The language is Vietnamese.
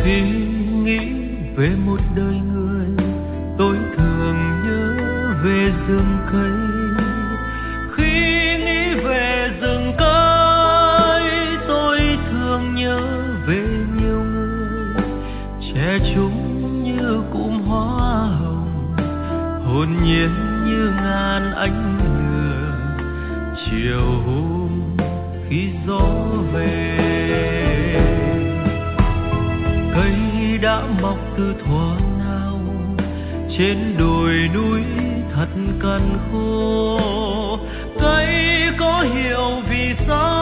Khi nghĩ về một đời người, tôi thường nhớ về rừng cây. Khi nghĩ về rừng cây, tôi thường nhớ về nhiều người trẻ trung như cụm hoa hồng, hồn nhiên như ngàn ánh lửa chiều hôm khi gió về. Cây đã mọc từ thuở nào trên đồi núi thật cằn khô, cây có hiểu vì sao